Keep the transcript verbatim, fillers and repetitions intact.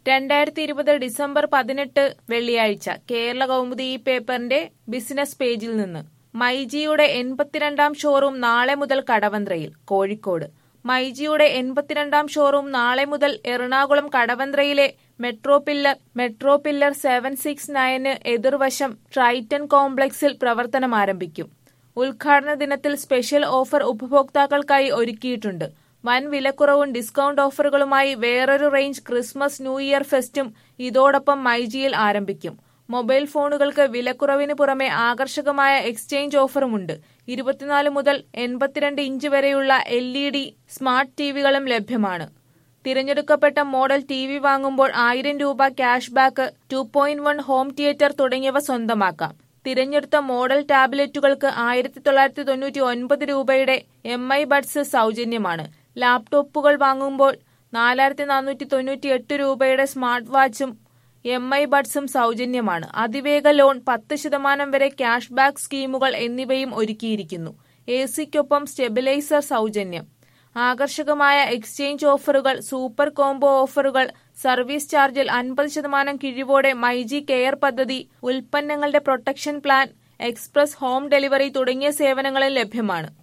രണ്ടായിരത്തി ഇരുപത് ഡിസംബർ പതിനെട്ട് വെള്ളിയാഴ്ച കേരള കൗമുദി ഈ പേപ്പറിന്റെ ബിസിനസ് പേജിൽ നിന്ന് മൈജിയുടെ എൺപത്തിരണ്ടാം ഷോറൂം നാളെ മുതൽ കടവന്ത്രയിൽ. കോഴിക്കോട് മൈജിയുടെ എൺപത്തിരണ്ടാം ഷോറൂം നാളെ മുതൽ എറണാകുളം കടവന്ത്രയിലെ metro pillar metro pillar seven six nine എതിർവശം ട്രൈറ്റൻ കോംപ്ലക്സിൽ പ്രവർത്തനമാരംഭിക്കും. ഉദ്ഘാടന ദിനത്തിൽ സ്പെഷ്യൽ ഓഫർ ഉപഭോക്താക്കൾക്കായി ഒരുക്കിയിട്ടുണ്ട്. വൻ വിലക്കുറവും ഡിസ്കൗണ്ട് ഓഫറുകളുമായി വേറൊരു റേഞ്ച് ക്രിസ്മസ് ന്യൂ ഇയർ ഫെസ്റ്റും ഇതോടൊപ്പം മൈജിയിൽ ആരംഭിക്കും. മൊബൈൽ ഫോണുകൾക്ക് വിലക്കുറവിന് പുറമെ ആകർഷകമായ എക്സ്ചേഞ്ച് ഓഫറുമുണ്ട്. ഇരുപത്തിനാല് മുതൽ എൺപത്തിരണ്ട് ഇഞ്ച് വരെയുള്ള എൽ ഇ ഡി സ്മാർട്ട് ടിവികളും ലഭ്യമാണ്. തിരഞ്ഞെടുക്കപ്പെട്ട മോഡൽ ടി വി വാങ്ങുമ്പോൾ ആയിരം രൂപ cash back, two point one home theatre തുടങ്ങിയവ സ്വന്തമാക്കാം. തിരഞ്ഞെടുത്ത മോഡൽ ടാബ്ലറ്റുകൾക്ക് ആയിരത്തി തൊള്ളായിരത്തി തൊണ്ണൂറ്റി ഒൻപത് രൂപയുടെ എം ഐ ബഡ്സ് സൗജന്യമാണ്. ലാപ്ടോപ്പുകൾ വാങ്ങുമ്പോൾ നാലായിരത്തി നാനൂറ്റി തൊണ്ണൂറ്റി എട്ട് രൂപയുടെ സ്മാർട്ട് വാച്ചും എം ഐ ബഡ്സും സൗജന്യമാണ്. അതിവേഗ ലോൺ, പത്ത് ശതമാനം വരെ ക്യാഷ് ബാക്ക് സ്കീമുകൾ എന്നിവയും ഒരുക്കിയിരിക്കുന്നു. എ സിക്കൊപ്പം സ്റ്റെബിലൈസർ സൗജന്യം. ആകർഷകമായ എക്സ്ചേഞ്ച് ഓഫറുകൾ, സൂപ്പർ കോംബോ ഓഫറുകൾ, സർവീസ് ചാർജിൽ അൻപത് ശതമാനം കിഴിവോടെ മൈജി കെയർ പദ്ധതി, ഉൽപ്പന്നങ്ങളുടെ protection plan, express home delivery തുടങ്ങിയ സേവനങ്ങളും ലഭ്യമാണ്.